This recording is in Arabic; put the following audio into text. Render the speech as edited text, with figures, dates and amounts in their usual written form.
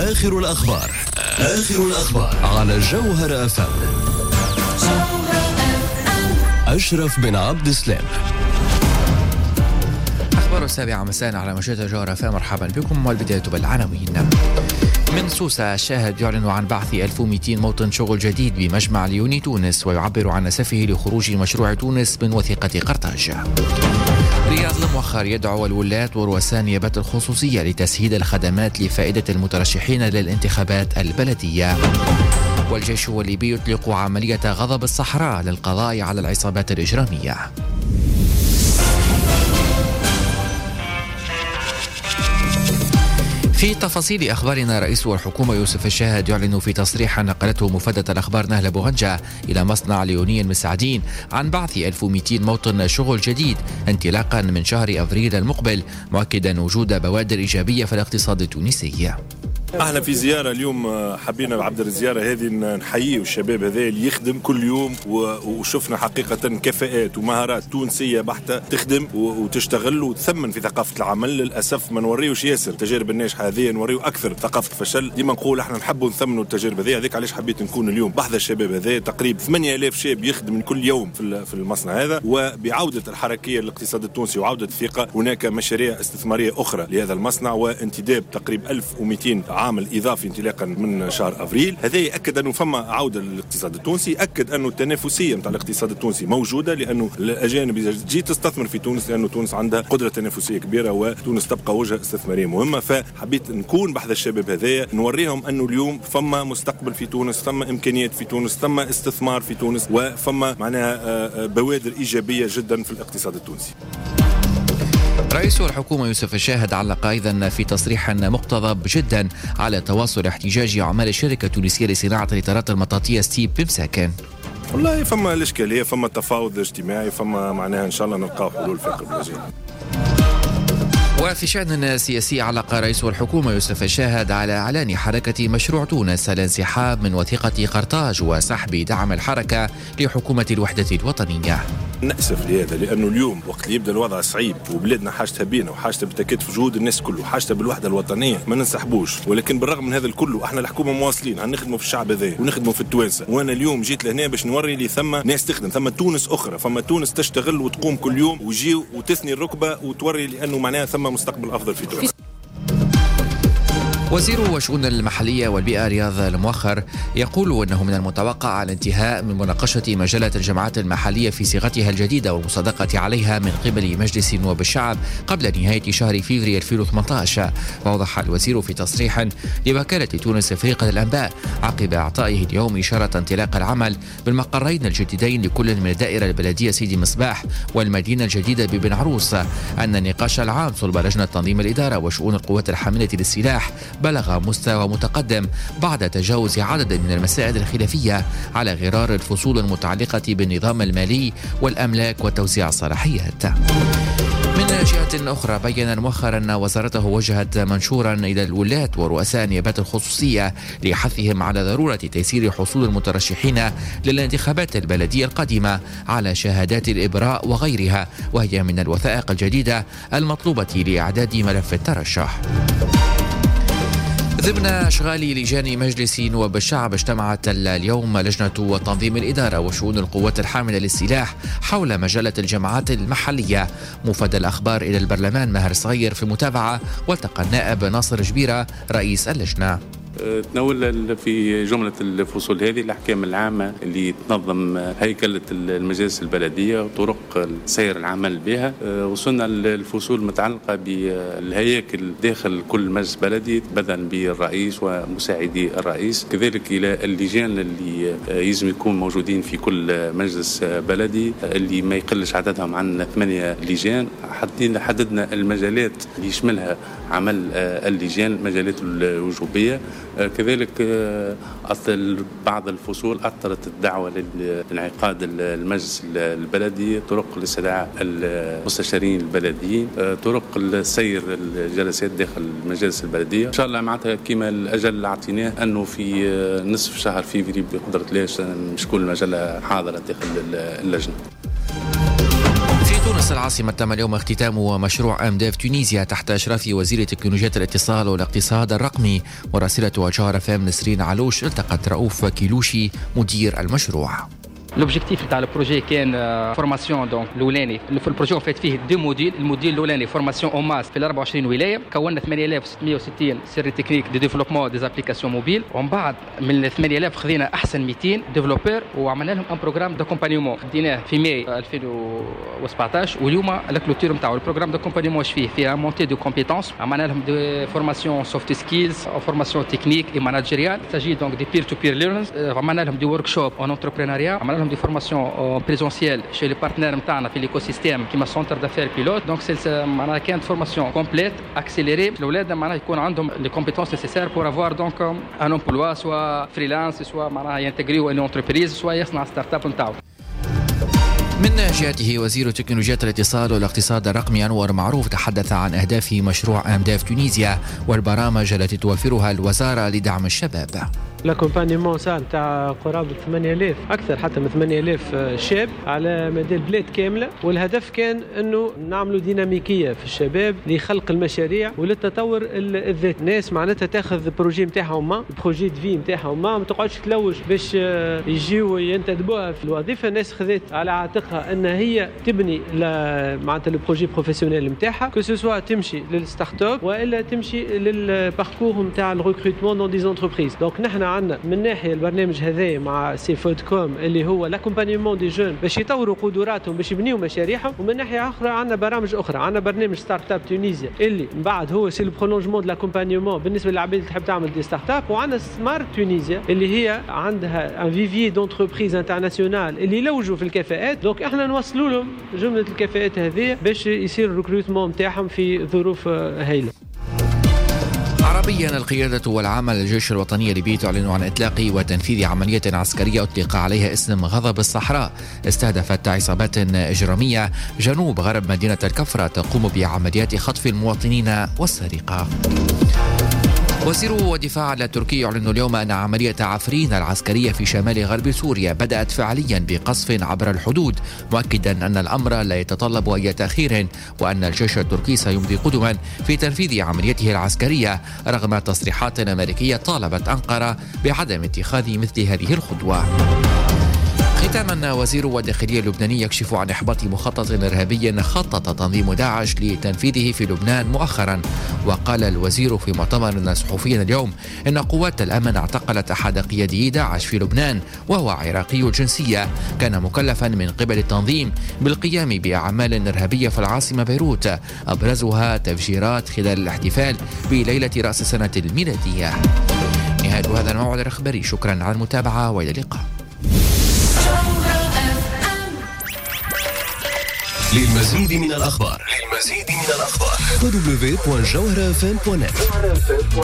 آخر الأخبار على جوهر FM. أشرف بن عبد السلام. أخبار 7 مساء على مشاهدة جوهر FM. مرحبا بكم، والبداية بالعناوين. من سوسة، الشاهد يعلن عن بعث 1200 موطن شغل جديد بمجمع ليوني تونس، ويعبر عن أسفه لخروج مشروع تونس من وثيقة قرطاج. رياض المؤخر يدعو الولاة ورؤساء النيابات الخصوصية لتسهيل الخدمات لفائدة المترشحين للانتخابات البلدية. والجيش الليبي يطلق عملية غضب الصحراء للقضاء على العصابات الإجرامية. في تفاصيل أخبارنا، رئيس الحكومة يوسف الشاهد يعلن في تصريح نقلته مفادة الأخبار نهلة بوغنجة إلى مصنع ليوني المساعدين عن بعث 1200 موطن شغل جديد انطلاقا من شهر أفريل المقبل، مؤكدا وجود بوادر إيجابية في الاقتصاد التونسي. احنا في زيارة اليوم حبينا بعد الزيارة هذه نحيي الشباب هذا اللي يخدم كل يوم، وشفنا حقيقة كفاءات ومهارات تونسية بحتة تخدم وتشتغل وتثمن في ثقافة العمل. للأسف ما نوريوش ياسر التجارب الناجحة هذه، نوريو أكثر ثقافة الفشل. ديما نقول احنا نحبوا نثمنوا التجارب هذه، هذيك علاش حبيت نكون اليوم بحذا الشباب هذا. تقريبا 8000 شاب يخدم كل يوم في المصنع هذا، وبعودة الحركية للاقتصاد التونسي وعودة الثقة هناك مشاريع استثمارية أخرى لهذا المصنع، وانتداب تقريبا 1200 عامل إضافي انطلاقا من شهر أفريل. هذا يأكد أنه فما عودة للاقتصاد التونسي، أكد أنه التنافسية متاع الاقتصاد التونسي موجودة، لأنه الأجانب جيت تستثمر في تونس لأنه تونس عندها قدرة تنافسية كبيرة وتونس تبقى وجهة استثمارية مهمة. فحبيت نكون بحذا الشباب هذايا، نوريهم أنه اليوم فما مستقبل في تونس، فما إمكانيات في تونس، فما استثمار في تونس، وفما معناها بوادر إيجابية جدا في الاقتصاد التونسي. رئيس الحكومة يوسف الشاهد علق أيضا في تصريح مقتضب جدا على تواصل احتجاج عمال الشركة التونسية لصناعة الإطارات المطاطية ستيب بمساكن. والله فما الإشكالية، فما تفاوض اجتماعي، فما معناها إن شاء الله نلقاو حلول في القرب الجاي. وفي شأن سياسي، علق رئيس الحكومة يوسف الشاهد على إعلان حركة مشروع تونس الانسحاب من وثيقة قرطاج وسحب دعم الحركة لحكومة الوحدة الوطنية. نأسف لهذا، لأنه اليوم وقت اللي يبدأ الوضع صعيب وبلادنا حاجتها بينا وحاجتها بتكاتف جهود الناس كله وحاجتها بالوحدة الوطنية، ما ننسحبوش. ولكن بالرغم من هذا الكل احنا الحكومة مواصلين، هنخدموا في الشعب هذا ونخدموا في التوانسة. وانا اليوم جيت لهنا باش نوري لي ثم ناس تخدم، ثم تونس أخرى، فما تونس تشتغل وتقوم كل يوم وجيو وتثني الركبة وتوري لأنه معناها ثم مستقبل أفضل في تونس. وزير الشؤون المحلية والبيئة رياض المؤخر يقول أنه من المتوقع الانتهاء من مناقشة مجلة الجماعات المحلية في صيغتها الجديدة والمصادقة عليها من قبل مجلس نواب الشعب قبل نهاية شهر فبراير 2018. وأوضح الوزير في تصريح لوكالة تونس أفريقيا للأنباء عقب إعطائه اليوم إشارة انطلاق العمل بالمقرين الجديدين لكل من الدائرة البلدية سيدي مصباح والمدينة الجديدة ببن عروس أن النقاش العام صلب لجنة تنظيم الإدارة وشؤون القوات الحاملة للسلاح بلغ مستوى متقدم بعد تجاوز عدد من المسائل الخلافية على غرار الفصول المتعلقة بالنظام المالي والأملاك وتوزيع الصلاحيات. من جهة أخرى، بيّن مؤخرا أن وزارته وجهت منشورا إلى الولاة ورؤساء النيابات الخصوصية لحثهم على ضرورة تيسير حصول المترشحين للانتخابات البلدية القادمة على شهادات الإبراء وغيرها، وهي من الوثائق الجديدة المطلوبة لإعداد ملف الترشح. ضمن أشغال لجان مجلس نواب الشعب، اجتمعت اليوم لجنة تنظيم الإدارة وشؤون القوات الحاملة للسلاح حول مجلة الجماعات المحلية. مفاد الأخبار إلى البرلمان ماهر صغير في المتابعة، والتقى النائب ناصر جبيرة رئيس اللجنة. تناول في جملة الفصول هذه الأحكام العامة اللي تنظم هيكلة المجالس البلدية وطرق سير العمل بها. وصلنا للفصول المتعلقة بالهياكل داخل كل مجلس بلدي بدءا بالرئيس ومساعدي الرئيس، كذلك إلى اللجان اللي يجب يكون موجودين في كل مجلس بلدي اللي ما يقلش عددهم عن 8 لجان. حددنا المجالات اللي يشملها عمل اللجان، المجالات الوجوبية. كذلك بعض الفصول أثرت الدعوة لانعقاد المجلس البلدي، طرق الاستدعاء المستشارين البلديين، طرق السير الجلسات داخل المجالس البلدية. إن شاء الله معناتها كما الأجل اللي أعطيناه أنه في نصف شهر فبراير بقدرة الله مش كل المجلة حاضرة داخل اللجنة. تونس العاصمة تم اليوم اختتام مشروع أمداف تونيزيا تحت إشراف وزير تكنولوجيا الاتصال والاقتصاد الرقمي. مراسلة جوهر FM نسرين علوش التقت رؤوف كيلوشي مدير المشروع. لوبجيكتيف تاع البروجي كان فورماسيون دونك الاولاني في البروجي فات فيه دي موديل. الموديل الاولاني فورماسيون او ماس في 24 ولايه. كونا 8660 سيري تكنيك دي ديفلوبمون دي ابليكاسيون موبيل. ومن بعد من 8000 خذينا احسن 200 ديفلوبور وعملنا لهم ان بروغرام دو كومبانيومون خديناه في ماي 2017. واليوم الكلوتور نتاعو البروغرام دو كومبانيومون فيها مونتي دو كومبيتونس. عملنا لهم دي فورماسيون سوفت سكيلز او فورماسيون تكنيك اي ماناجيريال. تاجي دونك دي بير تو بير ليرنرز. عملنا لهم دي ورك شوب اون انتربرينوريا. عملنا لهم دي فورماسيون بريزونسيال شي لي بارتنير نتاعنا في ليكو سيستيم كيما سونتر دافير بيلوت. دونك سي معناها كانت فورماسيون كومبليت اكسيليري. الاولاد معناها يكون عندهم لي كومبيتونس نيسيسير بور افوار دونك ان امبلوا سوا فريلانس سوا معناها ينتغريو ان انتربريز سوا يصنع ستارت اب نتاعو. من جهته وزير تكنولوجيا الاتصال والاقتصاد الرقمي أنور معروف تحدث عن أهداف مشروع أمداف تونيزيا والبرامج التي توفرها الوزارة لدعم الشباب. لاكومبانيمون صار تاع قرابه 8000 اكثر حتى من 8000 شاب على مدى البلاد كامله. والهدف كان انه نعملوا ديناميكيه في الشباب لخلق المشاريع وللتطور الذاتي. ناس معناتها تاخذ بروجي نتاعهم ما بروجي دفي نتاعهم ما تقعدش تلوج باش يجيو ينتدبوها في الوظيفه. الناس خذت على عاتقها ان هي تبني معناتها البروجي بروفيسيونيل نتاعها كو سوا تمشي للستارت اب والا تمشي للباركور نتاع الريكروتمون دون دي انتربريز. دونك نحن عندنا من ناحيه البرنامج هذا مع سي فودكوم اللي هو لاكومبانيمون دي جون باش يطوروا قدراتهم باش يبنيوا مشاريعهم. ومن ناحيه اخرى عندنا برامج اخرى. عندنا برنامج ستارت اب تونيزيا اللي من بعد هو سي البرولونجمون دو لاكومبانيمون بالنسبه للعباد اللي تحب تعمل دي ستارت اب. وعندنا سمارت تونيزيا اللي هي عندها ان فيفي دونتربريز انترناسيونال اللي يلوجوا في الكفاءات. دونك احنا نوصلوا لهم جمله الكفاءات هذه باش يصير الريكروتمون نتاعهم في ظروف هائله. عربيا القيادة والعمل الجيش الوطني الليبي تعلن عن إطلاق وتنفيذ عملية عسكرية أطلق عليها اسم غضب الصحراء استهدفت عصابات إجرامية جنوب غرب مدينة الكفرة تقوم بعمليات خطف المواطنين والسرقة. وزير الدفاع التركي يعلن اليوم أن عملية عفرين العسكرية في شمال غرب سوريا بدأت فعليا بقصف عبر الحدود، مؤكدا أن الأمر لا يتطلب أي تأخير وأن الجيش التركي سيمضي قدما في تنفيذ عمليته العسكرية رغم تصريحات أمريكية طالبت أنقرة بعدم اتخاذ مثل هذه الخطوة. ختاما وزير الداخلية اللبناني يكشف عن إحباط مخطط إرهابي خطط تنظيم داعش لتنفيذه في لبنان مؤخرا. وقال الوزير في مؤتمر صحفي اليوم إن قوات الأمن اعتقلت أحد قيادي داعش في لبنان وهو عراقي الجنسية كان مكلفا من قبل التنظيم بالقيام بأعمال إرهابية في العاصمة بيروت أبرزها تفجيرات خلال الاحتفال بليلة رأس السنة الميلادية. نهاية هذا الموعد الإخباري. شكرا على المتابعة وإلى اللقاء. للمزيد من الأخبار www.jawharafm.net